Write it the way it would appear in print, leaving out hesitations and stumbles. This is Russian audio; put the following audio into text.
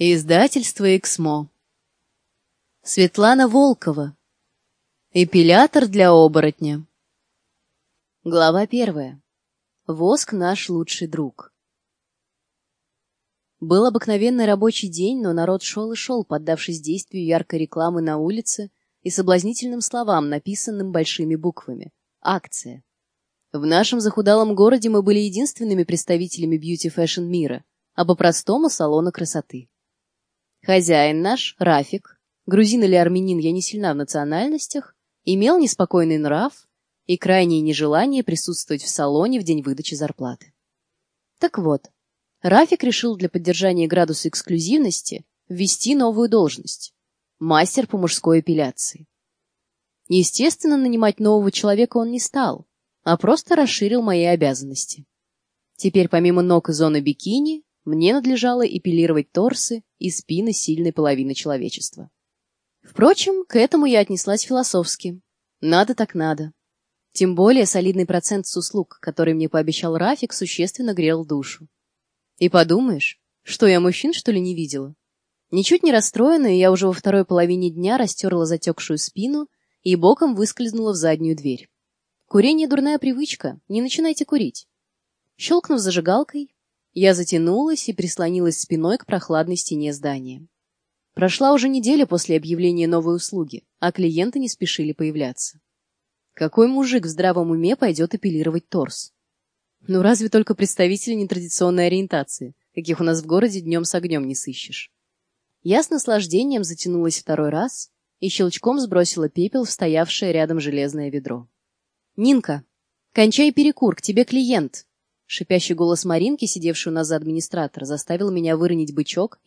Издательство «Эксмо». Светлана Волкова. Эпилятор для оборотня. Глава 1. Воск наш лучший друг. Был обыкновенный рабочий день, но народ шел и шел, поддавшись действию яркой рекламы на улице и соблазнительным словам, написанным большими буквами. Акция. В нашем захудалом городе мы были единственными представителями бьюти-фэшн мира, а по-простому салона красоты. Хозяин наш, Рафик, грузин или армянин, я не сильна в национальностях, имел неспокойный нрав и крайнее нежелание присутствовать в салоне в день выдачи зарплаты. Так вот, Рафик решил для поддержания градуса эксклюзивности ввести новую должность – мастер по мужской эпиляции. Естественно, нанимать нового человека он не стал, а просто расширил мои обязанности. Теперь помимо ног и зоны бикини, мне надлежало эпилировать торсы и спины сильной половины человечества. Впрочем, к этому я отнеслась философски. Надо так надо. Тем более солидный процент с услуг, который мне пообещал Рафик, существенно грел душу. И подумаешь, что я мужчин, что ли, не видела? Ничуть не расстроенная, я уже во второй половине дня растерла затекшую спину и боком выскользнула в заднюю дверь. Курение — дурная привычка, не начинайте курить. Щелкнув зажигалкой, я затянулась и прислонилась спиной к прохладной стене здания. Прошла уже неделя после объявления новой услуги, а клиенты не спешили появляться. Какой мужик в здравом уме пойдет эпилировать торс? Ну разве только представители нетрадиционной ориентации, каких у нас в городе днем с огнем не сыщешь. Я с наслаждением затянулась второй раз и щелчком сбросила пепел в стоявшее рядом железное ведро. «Нинка, кончай перекур, к тебе клиент!» Шипящий голос Маринки, сидевшей у нас за администратора, заставил меня выронить бычок